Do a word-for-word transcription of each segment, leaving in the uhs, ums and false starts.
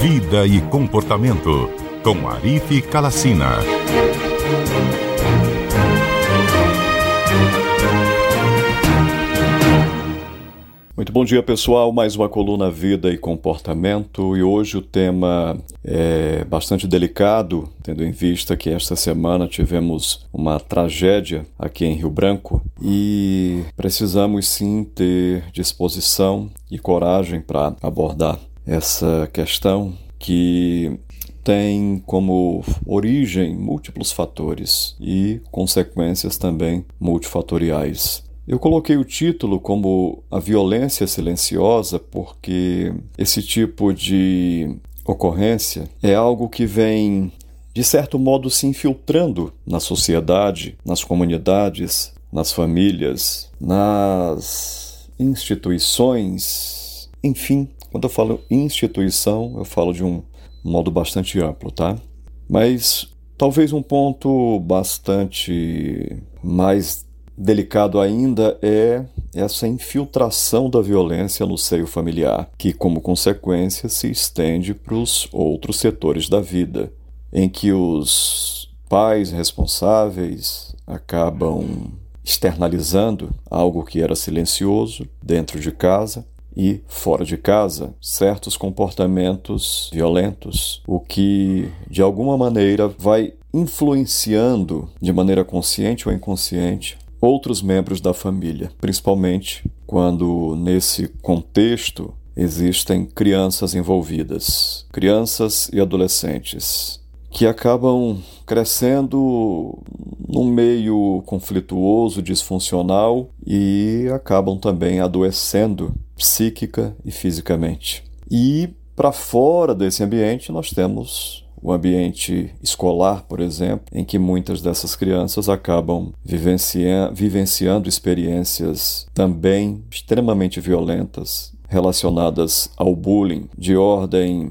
Vida e Comportamento, com Arife Kalacina. Muito bom dia, pessoal. Mais uma coluna Vida e Comportamento, e hoje o tema é bastante delicado, tendo em vista que esta semana tivemos uma tragédia aqui em Rio Branco e precisamos sim ter disposição e coragem para abordar essa questão que tem como origem múltiplos fatores e consequências também multifatoriais. Eu coloquei o título como A Violência Silenciosa porque esse tipo de ocorrência é algo que vem, de certo modo, se infiltrando na sociedade, nas comunidades, nas famílias, nas instituições, enfim. Quando eu falo instituição, eu falo de um modo bastante amplo, tá? Mas talvez um ponto bastante mais delicado ainda é essa infiltração da violência no seio familiar, que, como consequência, se estende para os outros setores da vida, em que os pais responsáveis acabam externalizando algo que era silencioso dentro de casa e fora de casa, certos comportamentos violentos, o que, de alguma maneira, vai influenciando, de maneira consciente ou inconsciente, outros membros da família, principalmente quando nesse contexto existem crianças envolvidas, crianças e adolescentes, que acabam crescendo num meio conflituoso, disfuncional e acabam também adoecendo psíquica e fisicamente. E para fora desse ambiente nós temos o ambiente escolar, por exemplo, em que muitas dessas crianças acabam vivencia- vivenciando experiências também extremamente violentas relacionadas ao bullying de ordem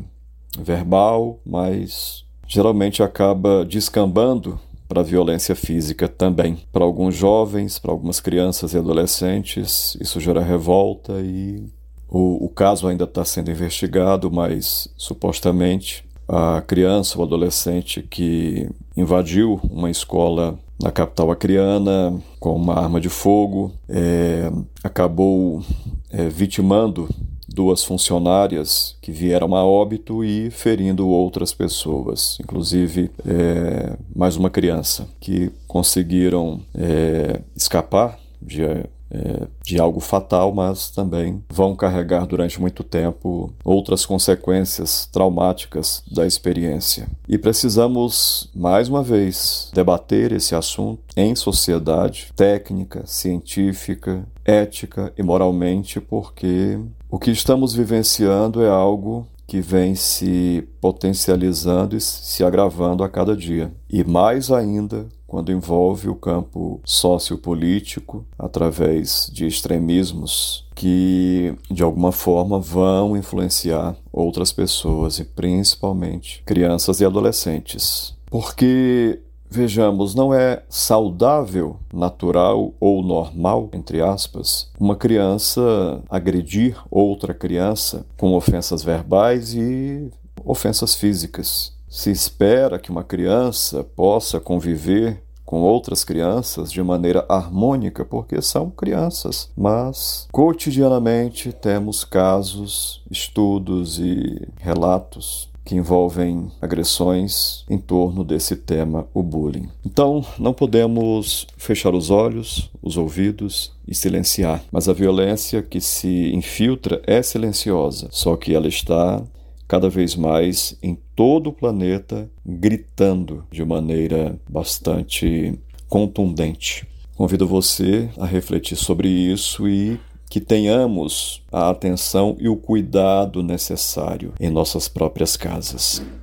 verbal, mas geralmente acaba descambando para a violência física também. Para alguns jovens, para algumas crianças e adolescentes, isso gera revolta e o, o caso ainda está sendo investigado, mas supostamente a criança ou adolescente que invadiu uma escola na capital acreana com uma arma de fogo é, acabou é, vitimando duas funcionárias que vieram a óbito e ferindo outras pessoas, inclusive é, mais uma criança, que conseguiram é, escapar de É, de algo fatal, mas também vão carregar durante muito tempo outras consequências traumáticas da experiência. E precisamos, mais uma vez, debater esse assunto em sociedade, técnica, científica, ética e moralmente, porque o que estamos vivenciando é algo que vem se potencializando e se agravando a cada dia. E mais ainda quando envolve o campo sociopolítico através de extremismos que, de alguma forma, vão influenciar outras pessoas e principalmente crianças e adolescentes. Porque, vejamos, não é saudável, natural ou normal, entre aspas, uma criança agredir outra criança com ofensas verbais e ofensas físicas. Se espera que uma criança possa conviver com outras crianças de maneira harmônica, porque são crianças. Mas, cotidianamente, temos casos, estudos e relatos que envolvem agressões em torno desse tema, o bullying. Então, não podemos fechar os olhos, os ouvidos e silenciar. Mas a violência que se infiltra é silenciosa, só que ela está cada vez mais em todo o planeta, gritando de maneira bastante contundente. Convido você a refletir sobre isso e que tenhamos a atenção e o cuidado necessário em nossas próprias casas.